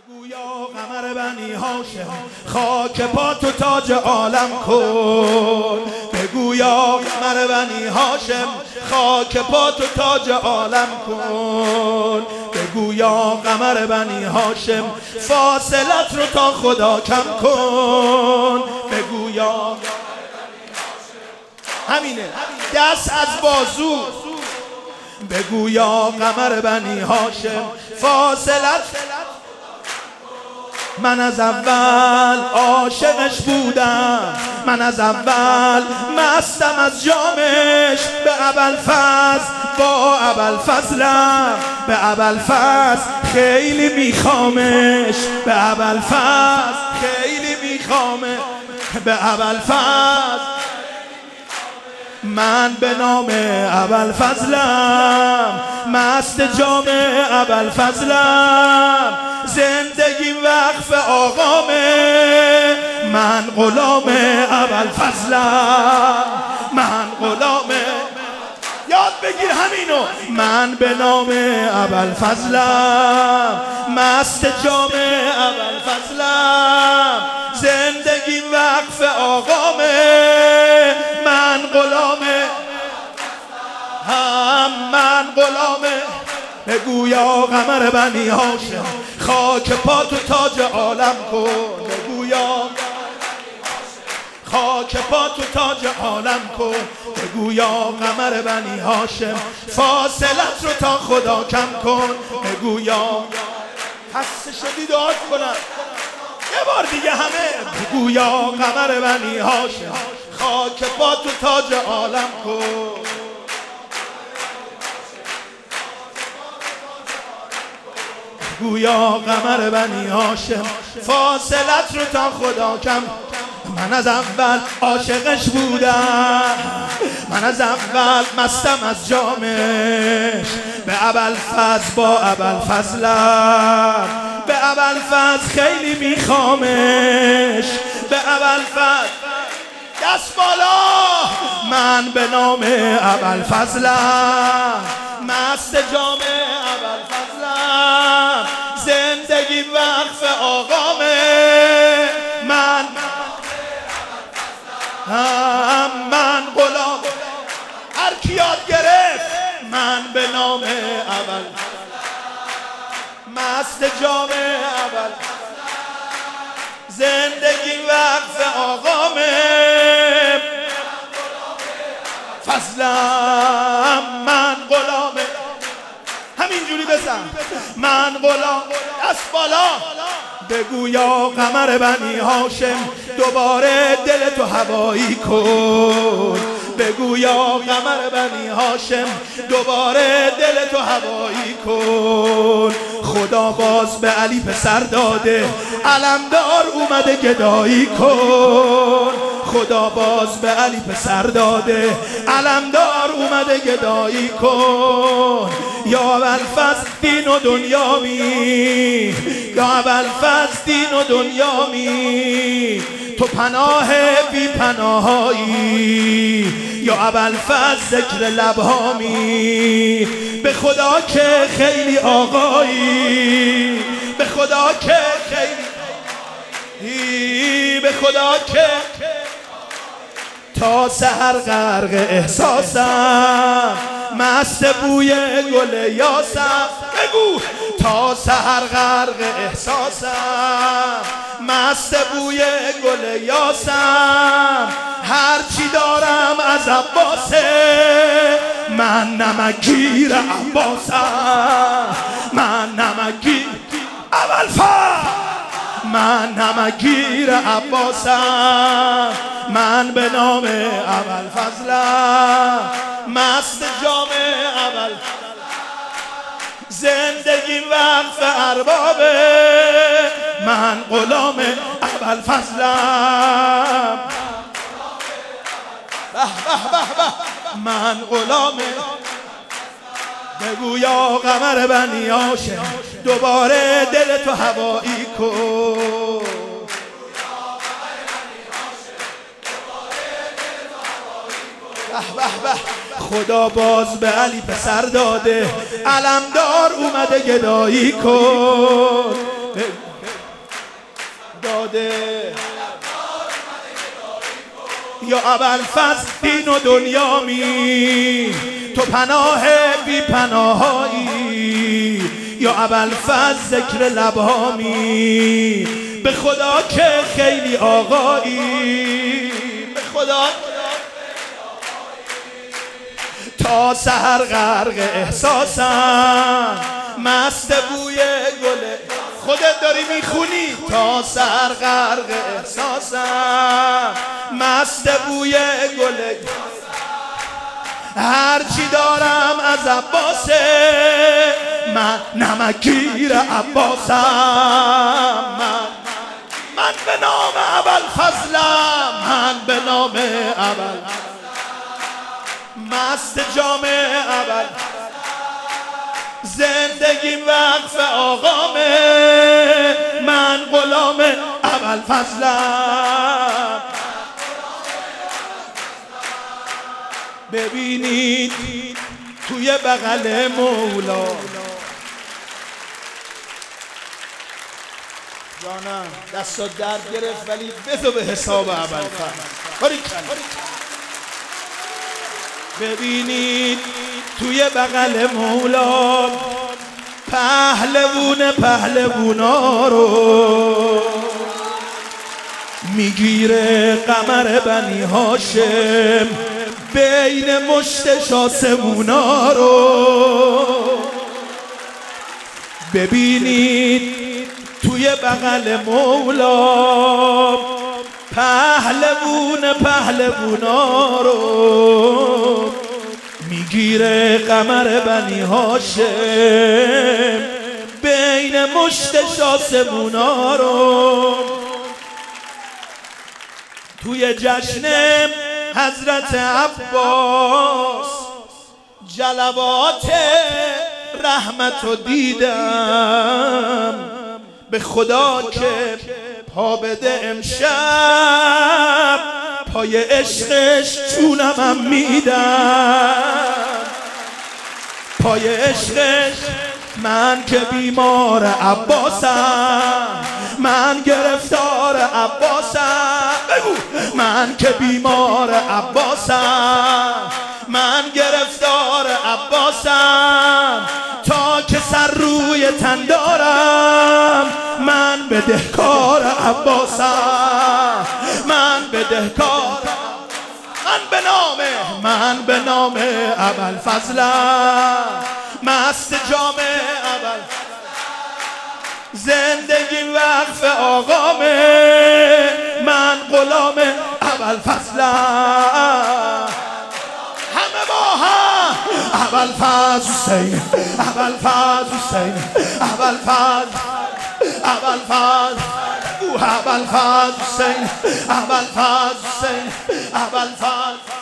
بگویا قمر بنی هاشم خاک پا تو تاج عالم کن. بگویا قمر بنی هاشم خاک پا تو تاج عالم کن. بگویا قمر بنی هاشم فاصلت رو تا خدا کم کن. بگویا همینه دست از بازو. بگویا قمر بنی هاشم فاصلت. من از اول عاشقش بودم، من از اول مستم از جامش. به ابوالفضل با ابوالفضلم، به ابوالفضل خیلی میخوامش، به ابوالفضل خیلی میخوامش، به ابوالفضل. من به نام ابوالفضلم مست جام ابوالفضلم. زندگیم وقف آقامه، من غلام ابوالفضلم، من غلام. یاد بگیر همینو. من به نام ابوالفضلم مست جام ابوالفضلم. زندگیم وقف آقامه، من غلام من غلامه. بگویا قمر بنی هاشم خاک پا تو تاج عالم کن. بگویا خاک پا تو تاج عالم کن. بگویا قمر بنی هاشم فاصلت رو تا خدا کم کن. بگویا خسته شدی داد کنم یه بار دیگه همه. بگویا قمر بنی هاشم خاک پا تو تاج عالم کن. بگویا قمر بنی هاشم فاصلت رو تا خدا کم. من از اول عاشقش بودم، من از اول مستم از جامش. به ابوالفضل با ابوالفضلم، به ابوالفضل خیلی میخوامش، به ابوالفضل. دست بالا. من به نام ابوالفضلم مست جام ابوالفضلم. زندگی وقف آقامه، من غلام. هر کی یاد گرفت. من به نام ابوالفضل مست جام ابوالفضل. زندگی وقف آقامه، فضلم من غلامه. همینجوری بزن. من غلام. دست بالا. بگویا قمر بنی هاشم دوباره دل تو هوایی کن. بگویا قمر بنی هاشم دوباره دل تو هوایی کن. خدا باز به علی پسر داده، علمدار اومده گدایی کن. خدا باز به علی پسر داده، علمدار اومده گدایی کن. یا ابوالفضل دین و دنیا می، یا ابوالفضل دین و دنیا می. تو پناه بی پناهایی، یا ابوالفضل ذکر لبهامی. به خدا که خیلی آقایی، به خدا که خیلی، به خدا که تا سحر غرق احساسم، مست بوی گل یاسم. بگو تا سحر غرق احساسم، مست بوی گل یاسم. هرچی دارم از عباسه، من نمکگیر عباسم، من نمکگیر ابوالفضل، من نمکگیر عباسم. من به نام ابوالفضلم مست جام ابوالفضل. زندگی وقف اربابه، من غلام ابوالفضلم. من غلام. بگویا قمر بنی هاشم دوباره دل تو هوایی کن. خدا باز به علی پسر داده، علمدار اومده گدایی کن. داده یا ابوالفضل دین و دنیا می تو پناه بی پناهایی یا ابوالفضل ذکر لبهامی به خدا که خیلی آقایی به خدا تا سحر غرق احساسم مست بوی گله خودت داری میخونی تا سحر غرق احساسم مست بوی گله هرچی دارم از عباسه من نمکگیر عباسم من به نام ابوالفضلم من به نام ابوالفضل مست جام اول زندگیم وقف آقامه من غلام ابوالفضلم ببینید توی بغل مولا جانم دستات درد گرفت ولی بذار به حساب ابوالفضل ببینید توی بغل مولا پهلوونا رو میگیره قمر بنی هاشم بین مشت شاسمونا رو ببینید توی بغل مولا پهلوونا رو میگیره قمر بنی هاشم بین مشت شاسمونا رو توی جشن حضرت عباس جلوات رحمت رو دیدم به خدا که پا بده امشب پای عشقش چونمم میدم پای عشقش من که بیمار عباسم من گرفتار عباسم بگو من که بیمار عباسم من گرفتار عباسم تا که سر روی تن دارم من بدهکار عباسم من بدهکار من به نام ابوالفضلم مست جام ابوالفضل زندگی وقف آقامه من غلام ابوالفضلم همه با هم ابوالفضل حسین ابوالفضل حسین ابوالفضل ابوالفضل حسین ابوالفضل حسین ابوالفضل